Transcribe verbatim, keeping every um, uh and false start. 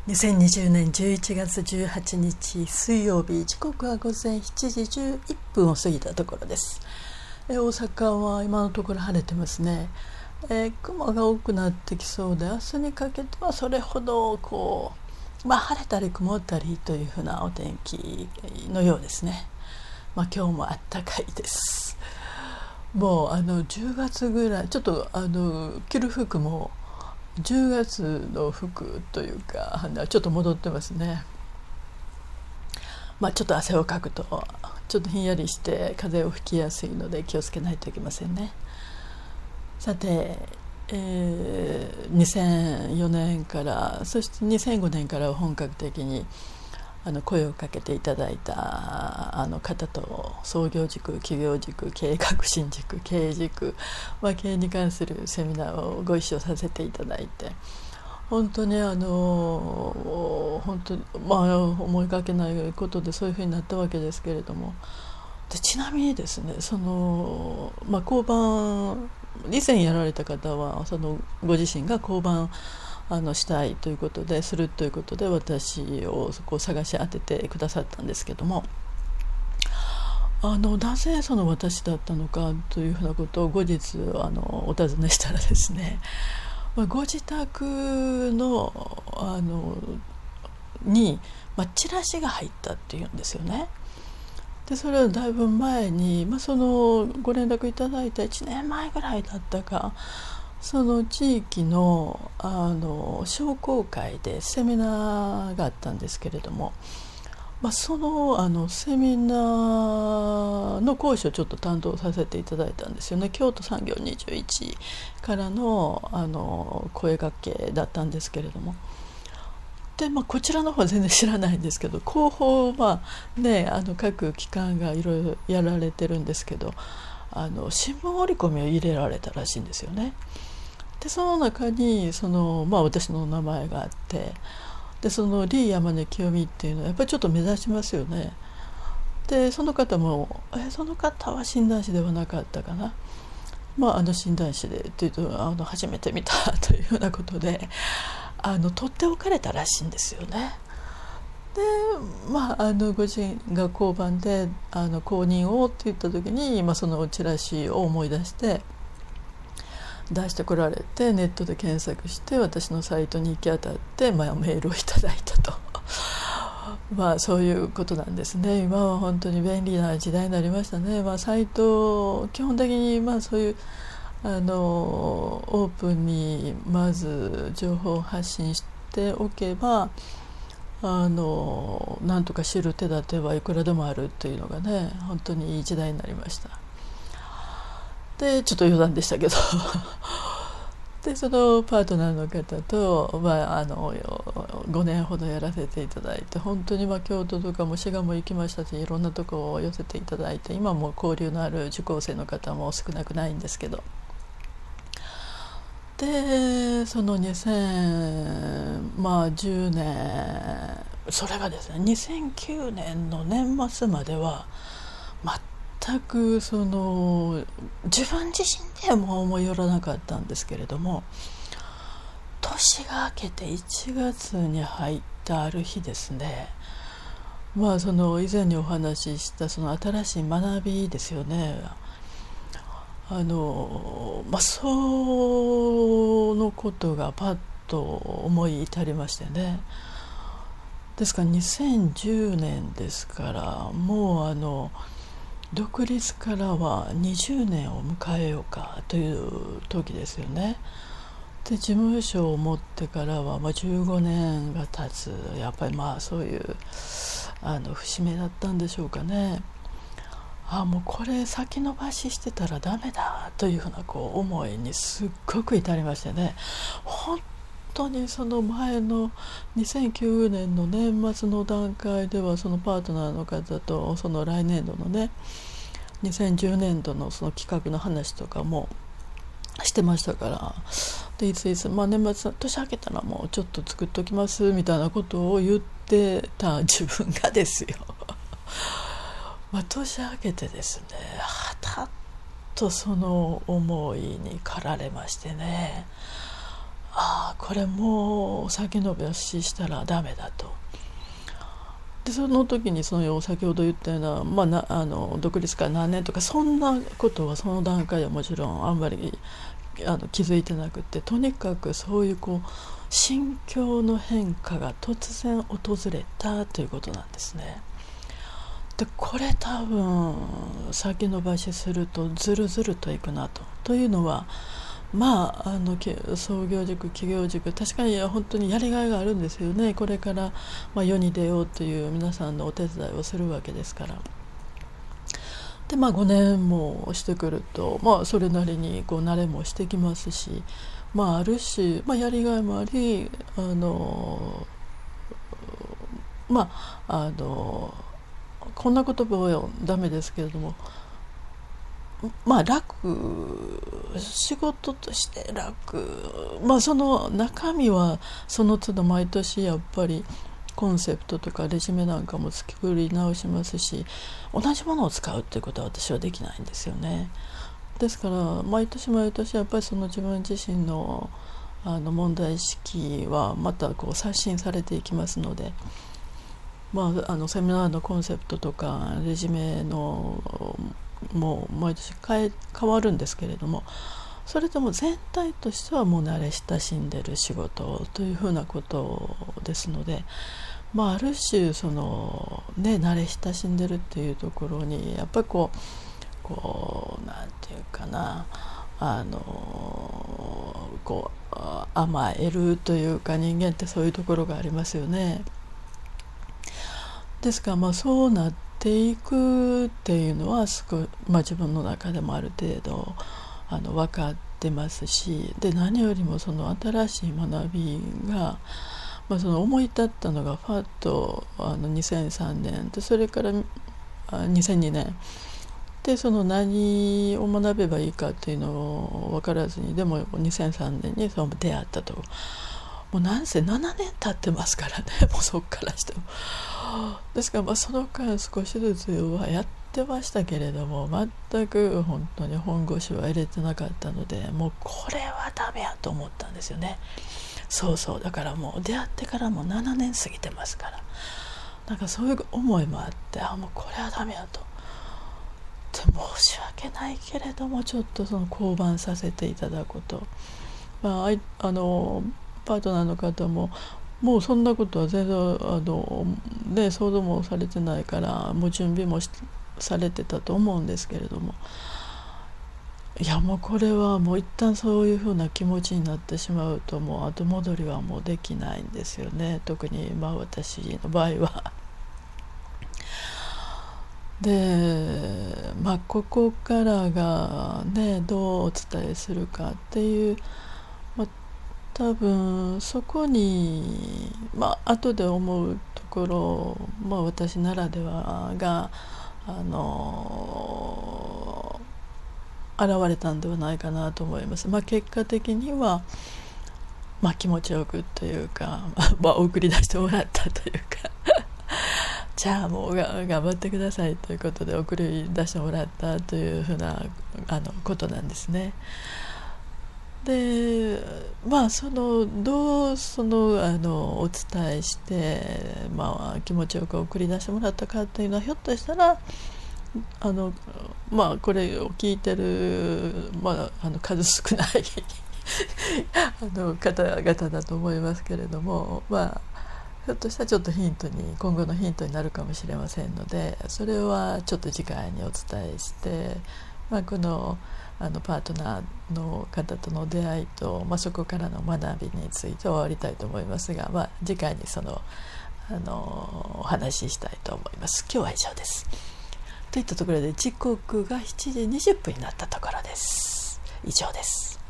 にせんにじゅうねんじゅういちがつじゅうはちにち水曜日、時刻は午前しちじじゅういっぷんを過ぎたところです。え大阪は今のところ晴れてますね。え雲が多くなってきそうで、明日にかけてはそれほどこう、まあ、晴れたり曇ったりというふうなお天気のようですね。まあ、今日もあったかいです。もうあのじゅうがつぐらい、ちょっとあの着る服もじゅうがつの服というかちょっと戻ってますね。まあ、ちょっと汗をかくとちょっとひんやりして風邪をひきやすいので気をつけないといけませんね。さて、えー、にせんよねんからそしてにせんごねんからは本格的にあの声をかけていただいたあの方と創業軸、企業軸、経営革新軸、経営軸、まあ、経営に関するセミナーをご一緒させていただいて、本当にあの本当に、まあ、思いがけないことでそういうふうになったわけですけれども、でちなみにですね、その、まあ、交番以前やられた方はそのご自身が交番あのしたいということでするということで私をそこを探し当ててくださったんですけども、あのなぜその私だったのかというふうなことを後日あのお尋ねしたらですね、ご自宅のあのに、まあ、チラシが入ったっていうんですよね。でそれはだいぶ前に、まあ、そのご連絡いただいたいちねんまえぐらいだったか、その地域 の, あの商工会でセミナーがあったんですけれども、まあ、そ の, あのセミナーの講師をちょっと担当させていただいたんですよね。京都産業にじゅういちから の, あの声掛けだったんですけれども、で、まあ、こちらの方は全然知らないんですけど、広報は、ね、あの各機関がいろいろやられてるんですけど、あの新聞折り込みを入れられたらしいんですよね。でその中にその、まあ、私の名前があって、でそのリー山根清美っていうのはやっぱりちょっと目立ちますよね。でその方もえその方は診断士ではなかったかな、まあ、あの診断士でっていうとあの初めて見たというようなことであの取っておかれたらしいんですよね。で、まあ、あのご自身が交番であの公認をって言った時に、まあ、そのチラシを思い出して出してこられて、ネットで検索して私のサイトに行き当たって、まあ、メールをいただいたとまあそういうことなんですね。今は本当に便利な時代になりましたね。まあ、サイト基本的にまあそういうあのオープンにまず情報を発信しておけば、あのなんとか知る手立てはいくらでもあるというのがね、本当にいい時代になりました。でちょっと余談でしたけどでそのパートナーの方と、まあ、あのごねんほどやらせていただいて、本当にまあ京都とかも滋賀も行きましたし、いろんなところを寄せていただいて、今も交流のある受講生の方も少なくないんですけど、でそのにせんじゅうねん、それがですねにせんきゅうねんの年末までは全くその自分自身でも思い寄らなかったんですけれども、年が明けていちがつに入ったある日ですね、まあその以前にお話ししたその新しい学びですよね。あのまあ、そのことがパッと思い至りましてね。ですからにせんじゅうねんですから、もうあの独立からはにじゅうねんを迎えようかという時ですよね。で事務所を持ってからはまあじゅうごねんが経つ、やっぱりまあそういうあの節目だったんでしょうかね。あもうこれ先延ばししてたらダメだというふうなこう思いにすっごく至りましてね。本当にその前のにせんきゅうねんの年末の段階ではそのパートナーの方とその来年度のねにせんじゅうねんどのその企画の話とかもしてましたから、でいついつ、まあ、年末年明けたらもうちょっと作っときますみたいなことを言ってた自分がですよまあ、年明けてですね、はたっとその思いに駆られましてね、あこれもうお酒飲みしたらダメだと。でその時にその先ほど言ったような、まあ、なあの独立から何年とかそんなことはその段階はもちろんあんまりあの気づいてなくて、とにかくそういうこう心境の変化が突然訪れたということなんですね。でこれ多分先延ばしするとずるずるといくなと。というのはまあ、あの創業塾企業塾確かに本当にやりがいがあるんですよね。これから、まあ、世に出ようという皆さんのお手伝いをするわけですから。で、まあ、ごねんもしてくると、まあ、それなりにこう慣れもしてきますし、まあ、ある種、まあ、やりがいもあり、あのまああのこんな言葉はダメですけれども、まあ楽、仕事として楽、まあその中身はその都度毎年やっぱりコンセプトとかレジュメなんかも作り直しますし、同じものを使うっていうことは私はできないんですよね。ですから毎年毎年やっぱりその自分自身のあの問題意識はまたこう刷新されていきますので、まあ、あのセミナーのコンセプトとかレジュメのもう毎年変え変わるんですけれども、それでも全体としてはもう慣れ親しんでる仕事というふうなことですので、まあ、ある種その、ね、慣れ親しんでるっていうところにやっぱりこうこうなんていうかな、あのこう甘えるというか、人間ってそういうところがありますよね。ですからまあそうなっていくっていうのはすごい、まあ、自分の中でもある程度あの分かってますし、で何よりもその新しい学びが、まあ、その思い立ったのがファッとあのにせんさんねんで、それからにせんにねんでその何を学べばいいかっていうのを分からずに、でもにせんさんねんにその出会ったと。もうなんせななねん経ってますからね、もうそっからしても。ですからまあその間少しずつはやってましたけれども、全く本当に本腰は入れてなかったので、もうこれはダメやと思ったんですよね。そうそう、だからもう出会ってからもななねん過ぎてますから、なんかそういう思いもあって、あもうこれはダメやと。で申し訳ないけれどもちょっとその降板させていただくこと、まあ、あのパートナーの方ももうそんなことは全然あの、ね、想像もされてないからもう準備もしされてたと思うんですけれども、いやもうこれはもう一旦そういうふうな気持ちになってしまうともう後戻りはもうできないんですよね、特にまあ私の場合は。で、まあ、ここからがねどうお伝えするかっていう、まあ、多分そこに、まあ後で思うところ、まあ、私ならではがあの現れたんではないかなと思います。まあ、結果的には、まあ、気持ちよくというか、まあ、送り出してもらったというかじゃあもうが頑張ってくださいということで送り出してもらったというふうなあのことなんですね。でまあそのどうそのあのお伝えして、まあ、気持ちよく送り出してもらったかというのはひょっとしたらあの、まあ、これを聞いてる、まあ、あの数少ないあの方々だと思いますけれども、まあひょっとしたらちょっとヒントに今後のヒントになるかもしれませんので、それはちょっと次回にお伝えして、まあ、このあのパートナーの方との出会いと、まあ、そこからの学びについて終わりたいと思いますが、まあ、次回にその、あのお話ししたいと思います。今日は以上です。といったところで時刻がしちじにじゅっぷんになったところです。以上です。